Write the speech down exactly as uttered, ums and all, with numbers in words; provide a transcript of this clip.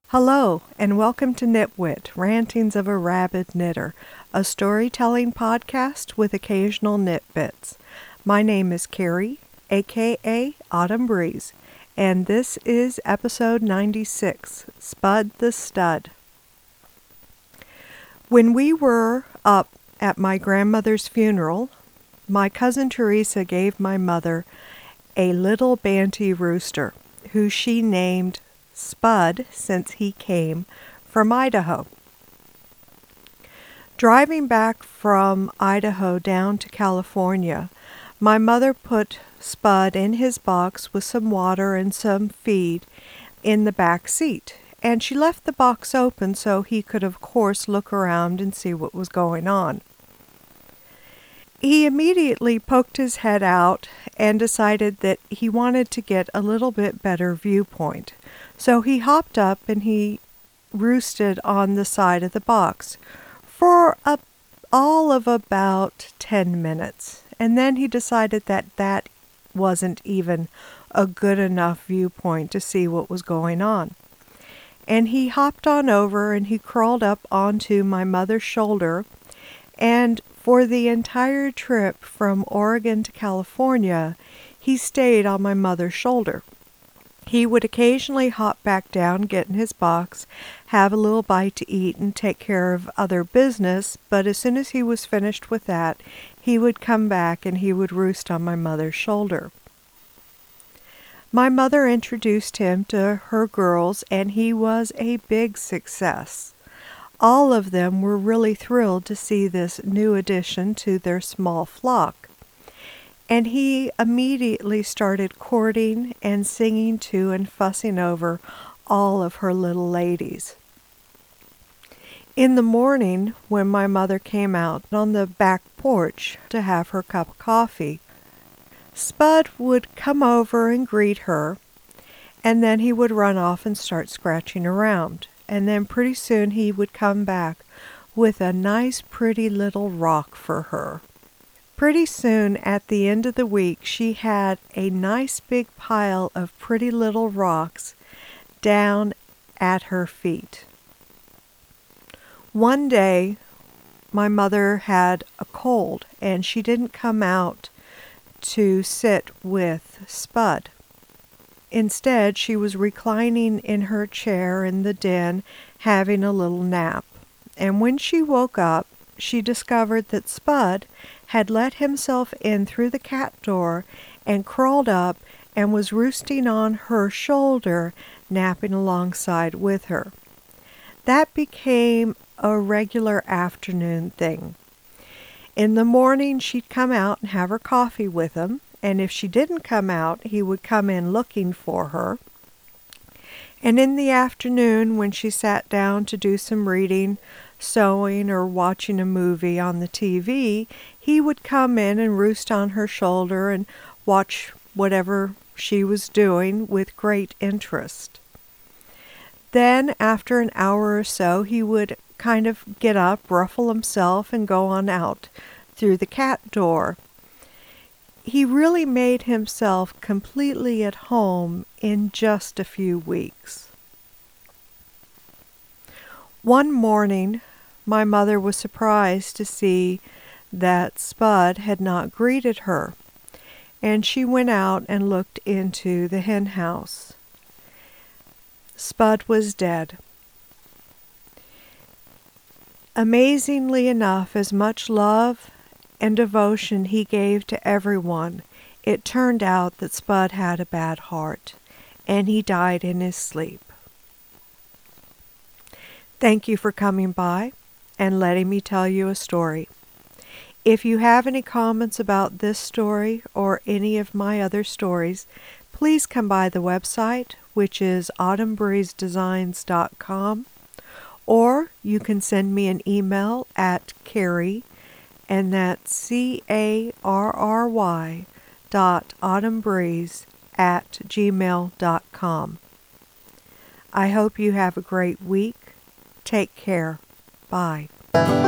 Hello, and welcome to Knitwit, Rantings of a Rabid Knitter, a storytelling podcast with occasional knit bits. My name is Carrie, aka Autumn Breeze, and this is episode ninety-six, Spud the Stud. When we were up at my grandmother's funeral, my cousin Teresa gave my mother a little banty rooster, who she named Spud, since he came from Idaho. Driving back from Idaho down to California, my mother put Spud in his box with some water and some feed in the back seat, and she left the box open so he could, of course, look around and see what was going on. He immediately poked his head out and decided that he wanted to get a little bit better viewpoint. So he hopped up and he roosted on the side of the box for a, all of about ten minutes. And then he decided that that wasn't even a good enough viewpoint to see what was going on. And he hopped on over and he crawled up onto my mother's shoulder, and for the entire trip from Oregon to California, he stayed on my mother's shoulder. He would occasionally hop back down, get in his box, have a little bite to eat, and take care of other business, but as soon as he was finished with that, he would come back and he would roost on my mother's shoulder. My mother introduced him to her girls, and he was a big success. All of them were really thrilled to see this new addition to their small flock. And he immediately started courting and singing to and fussing over all of her little ladies. In the morning, when my mother came out on the back porch to have her cup of coffee, Spud would come over and greet her, and then he would run off and start scratching around. And then pretty soon he would come back with a nice pretty little rock for her. Pretty soon at the end of the week she had a nice big pile of pretty little rocks down at her feet. One day my mother had a cold and she didn't come out to sit with Spud. Instead, she was reclining in her chair in the den, having a little nap. And when she woke up, she discovered that Spud had let himself in through the cat door and crawled up and was roosting on her shoulder, napping alongside with her. That became a regular afternoon thing. In the morning, she'd come out and have her coffee with him. And if she didn't come out, he would come in looking for her. And in the afternoon, when she sat down to do some reading, sewing, or watching a movie on the T V, he would come in and roost on her shoulder and watch whatever she was doing with great interest. Then, after an hour or so, he would kind of get up, ruffle himself, and go on out through the cat door. He really made himself completely at home in just a few weeks. One morning, my mother was surprised to see that Spud had not greeted her, and she went out and looked into the hen house. Spud was dead. Amazingly enough, as much love and devotion he gave to everyone, it turned out that Spud had a bad heart, and he died in his sleep. Thank you for coming by and letting me tell you a story. If you have any comments about this story or any of my other stories, please come by the website, which is autumn breeze designs dot com, or you can send me an email at Carrie, and that's C A R R Y dot autumnbreeze at gmail dot com. I hope you have a great week. Take care. Bye.